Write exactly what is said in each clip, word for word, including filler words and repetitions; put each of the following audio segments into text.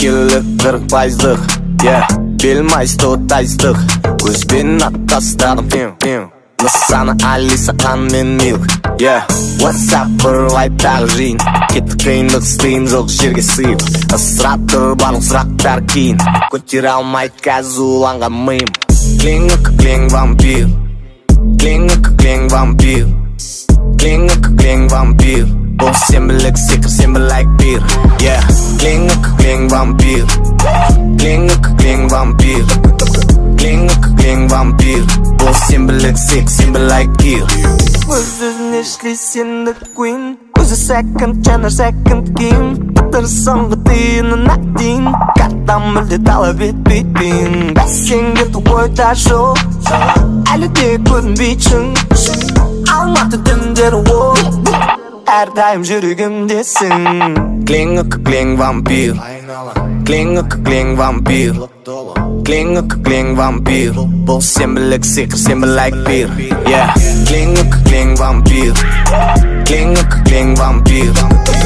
Ескілік қырық пайыздық, yeah. Белмай стотайздық, көзбен аттастадым. Нысаны Алиса, Ан мен Милк, yeah. WhatsApp бір айтағы жиын, кетті қиындық істейін жоқ жерге сыйып. Ысырап тұр барлық сұрақтар кейін, көтере алмайды қазір уланған миым. Клинік клин вампир, клинік клин вампир, клинік клин вампир. Бұл сенбілік секір, сенбілік бір, yeah. Клинік клин вампир, клинік клин вампир, клинік клин вампир. Бұл сенбілік секір, сенбілік бір. Өз-өзін ешлей сенді queen, көзі second channel second game. Тықтыр соңғы тиынына дейін, қаттан мүлде талап етпейтін. Бәсенге ойда жоқ, әлі де көрінбейтін. Алматы түндері ол, әрдайым жүрегімдесің. Клинік клин вампир, клинік клин вампир, клинік клин вампир. Бұл сенбілік секір, сенбілік бір, yeah. Клинік клин вампир, клинік клин вампир,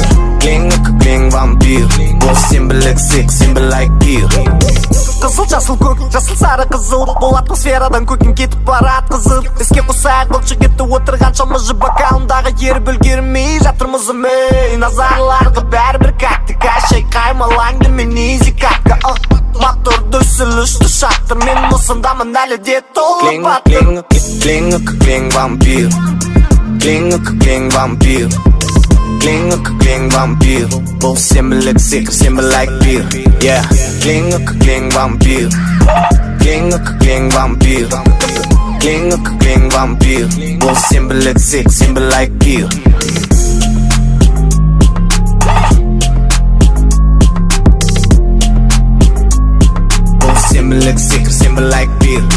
клинік клин вампир. Бұл сенбілік секір, сенбілік бір. Қызыл, жасыл, көк, жасыл, сары, қызыл. Бұл атмосферадан көкін кетіп барат қызыл. Іске қосайық бұл жігітті отырған шамызы бокалындағы ері бүлгермей жатырмыз үмей. Назарларға бәрібір кәттік әшей қаймалаңды мен изи кәткі. Моторды сүлішті шаттыр, мен мұсындамын әлі де толып баттыр. Клинік клин вампир, клинік клин вампир, клинік клин вампир. Бұл сенбілік секір, сенбілік бір, yeah. Клинік клин вампир, клинік клин вампир, клинік клин вампир. Бұл сенбілік секір, сенбілік бір. Бұл сенбілік секір, сенбілік бір.